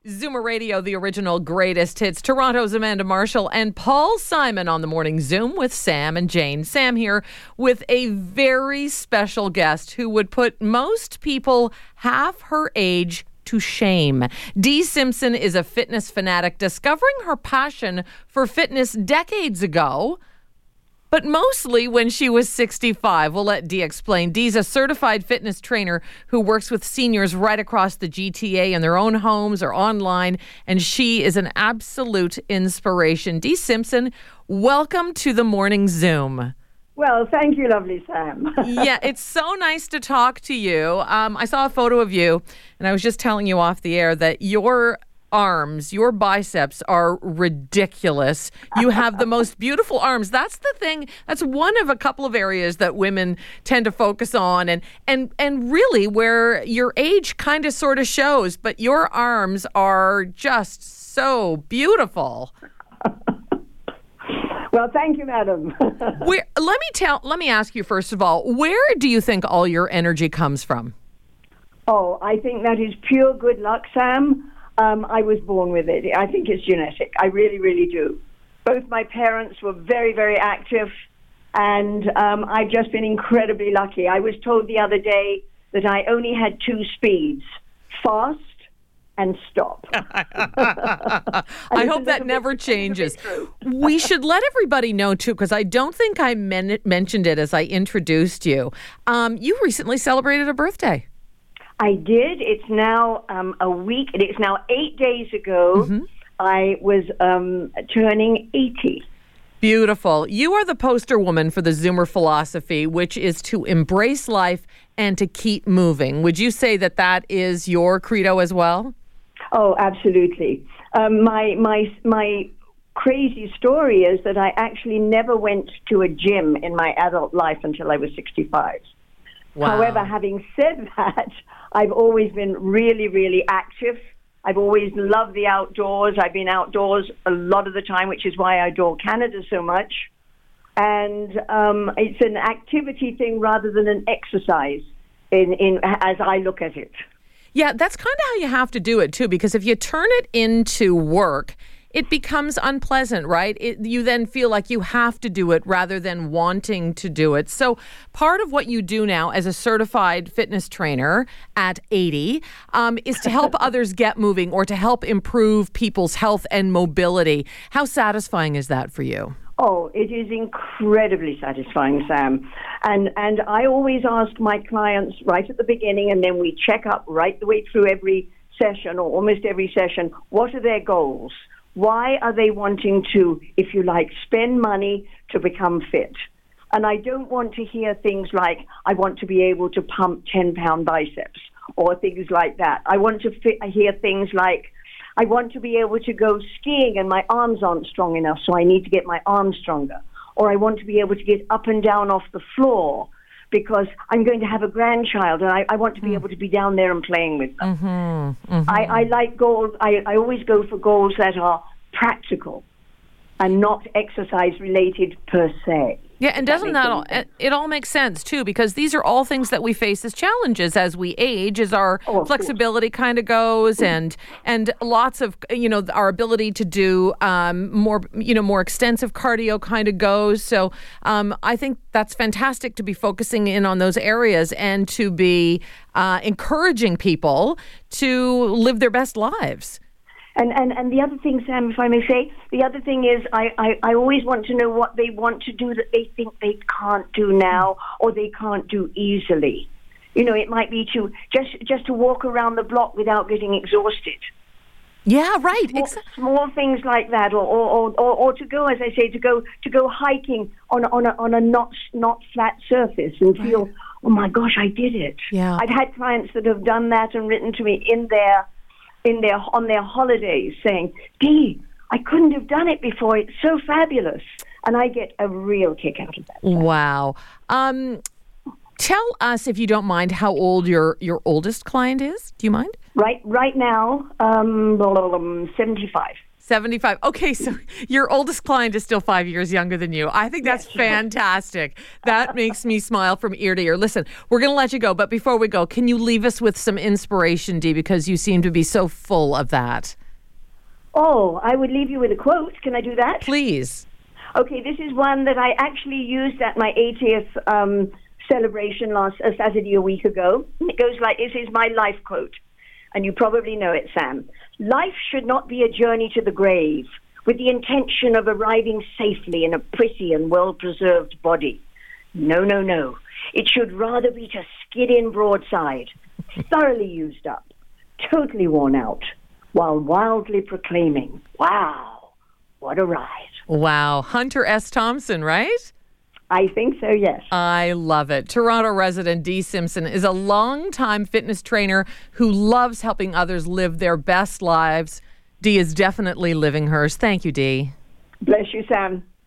Zoomer Radio, the original greatest hits. Toronto's Amanda Marshall and Paul Simon on the Morning Zoom with Sam and Jane. Sam here with a very special guest who would put most people half her age to shame. Dee Simpson is a fitness fanatic, discovering her passion for fitness decades ago, but mostly when she was 65. We'll let Dee explain. Dee's a certified fitness trainer who works with seniors right across the GTA in their own homes or online, and she is an absolute inspiration. Dee Simpson, welcome to the Morning Zoom. Well, thank you, lovely Sam. Yeah, it's so nice to talk to you. I saw a photo of you, and I was just telling you off the air that your arms, your biceps are ridiculous. You have the most beautiful arms. That's the thing. That's one of a couple of areas that women tend to focus on, and really where your age kind of sort of shows, but your arms are just so beautiful. Well, thank you, madam. Let me ask you, first of all, where do you think all your energy comes from? Oh, I think that is pure good luck, Sam. I was born with it. I think it's genetic. I really, really do. Both my parents were very, very active, and I've just been incredibly lucky. I was told the other day that I only had two speeds, fast and stop. I hope that never changes. We should let everybody know, too, because I don't think I mentioned it as I introduced you. You recently celebrated a birthday. I did. It's now a week. It's now 8 days ago. Mm-hmm. I was turning 80. Beautiful. You are the poster woman for the Zoomer philosophy, which is to embrace life and to keep moving. Would you say that that is your credo as well? Oh, absolutely. My crazy story is that I actually never went to a gym in my adult life until I was 65. Wow. However, having said that, I've always been really, really active. I've always loved the outdoors. I've been outdoors a lot of the time, which is why I adore Canada so much. And it's an activity thing rather than an exercise as I look at it. Yeah, that's kind of how you have to do it, too, because if you turn it into work, it becomes unpleasant, right? You then feel like you have to do it rather than wanting to do it. So part of what you do now as a certified fitness trainer at 80 is to help others get moving or to help improve people's health and mobility. How satisfying is that for you? Oh, it is incredibly satisfying, Sam. And I always ask my clients right at the beginning, and then we check up right the way through every session or almost every session, what are their goals? Why are they wanting to, if you like, spend money to become fit? And I don't want to hear things like, I want to be able to pump 10-pound biceps or things like that. I want to hear things like, I want to be able to go skiing and my arms aren't strong enough, so I need to get my arms stronger. Or I want to be able to get up and down off the floor because I'm going to have a grandchild and I want to be able to be down there and playing with them. Mm-hmm, mm-hmm. I like goals. I always go for goals that are practical and not exercise related per se. Yeah, and doesn't that it all makes sense, too, because these are all things that we face as challenges as we age, as our flexibility kind of goes and lots of, our ability to do more extensive cardio kind of goes. So I think that's fantastic to be focusing in on those areas and to be encouraging people to live their best lives. And the other thing, Sam, if I may say, the other thing is I always want to know what they want to do that they think they can't do now or they can't do easily. It might be just to walk around the block without getting exhausted. Yeah, right. Small things like that, or to go, as I say, to go hiking on a not flat surface and feel, oh my gosh, I did it. Yeah. I've had clients that have done that and written to me on their holidays saying, Dee, I couldn't have done it before. It's so fabulous. And I get a real kick out of that. Wow. Tell us, if you don't mind, how old your oldest client is. Do you mind? Right now, 75. 75. Okay, so your oldest client is still 5 years younger than you. I think that's fantastic. That makes me smile from ear to ear. Listen, we're going to let you go, but before we go, can you leave us with some inspiration, Dee, because you seem to be so full of that? Oh, I would leave you with a quote. Can I do that? Please. Okay, this is one that I actually used at my 80th celebration last Saturday a week ago. It goes like, this is my life quote, and you probably know it, Sam. Life should not be a journey to the grave with the intention of arriving safely in a pretty and well-preserved body. No, no, no. It should rather be to skid in broadside, thoroughly used up, totally worn out, while wildly proclaiming, wow, what a ride. Wow. Hunter S. Thompson, right? I think so, yes. I love it. Toronto resident Dee Simpson is a longtime fitness trainer who loves helping others live their best lives. Dee is definitely living hers. Thank you, Dee. Bless you, Sam.